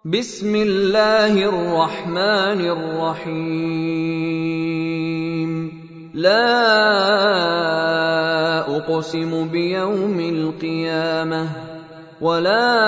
بسم الله الرحمن الرحيم. لا أقسم بيوم القيامة ولا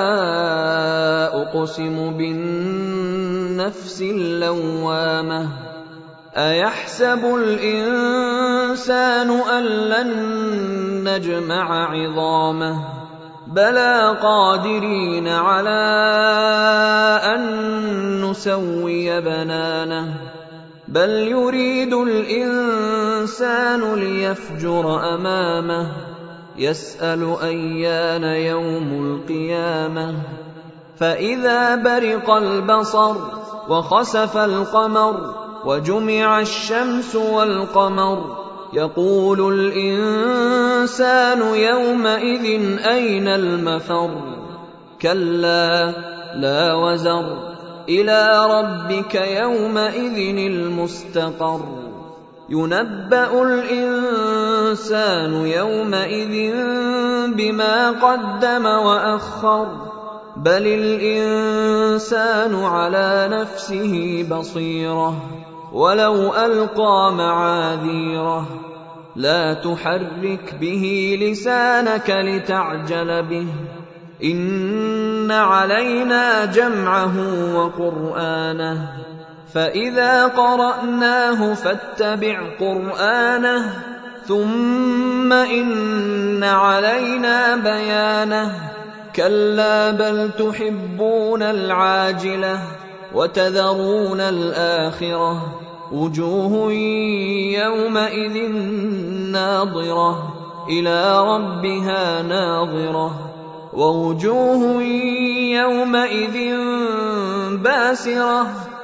أقسم بالنفس اللوامة. أيحسب الإنسان أن لن نجمع عظامه بلى قادرين على أن نسوي بنانه بل يريد الإنسان ليفجر أمامه يسأل أيان يوم القيامة فإذا برق البصر وخسف القمر وجمع الشمس والقمر يقول الإنسان يومئذ أين المفر كلا لا وزر إلى ربك يومئذ المستقر ينبأ الإنسان يومئذ بما قدم وأخر بل الإنسان على نفسه بصيرة ولو ألقى معاذيره لا تحرك به لسانك لتعجل به إن علينا جمعه وقرآنه فإذا قرأناه فاتبع قرآنه ثم إن علينا بيانه كلا بل تحبون العاجلة وتذرون الآخرة وجوه يومئذ ناظرة إلى ربها ناظرة ووجوه يومئذ باسرة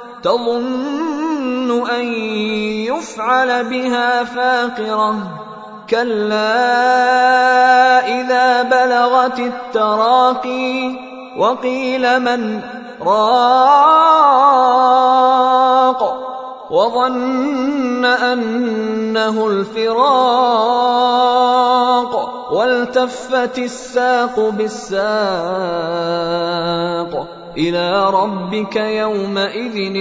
تظن أن يفعل بها فاقرة كلا إذا بلغت التراقي وقيل من راق وظن أنه الفراق والتفت الساق بالساق إلى ربك يومئذ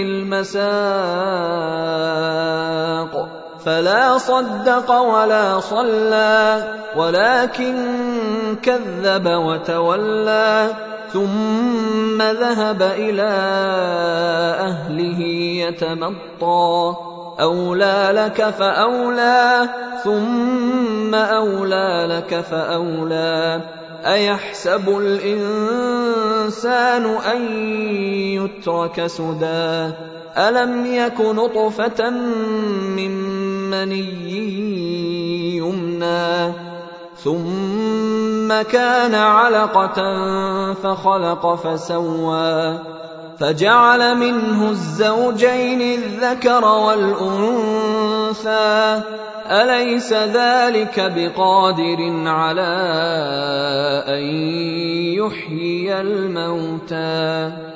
المساق فلا صدق ولا صلى ولكن كذب وتولى ثم ذهب إلى أهله يتمطى أولى لك فأولى ثم أولى لك فأولى أيحسب الإنسان أن يترك سدى ألم يك نطفة من مني يمنى ثم كان علقة فخلق فسوى فجعل منه الزوجين الذكر والأنثى أليس ذلك بقادر على أن يحيي الموتى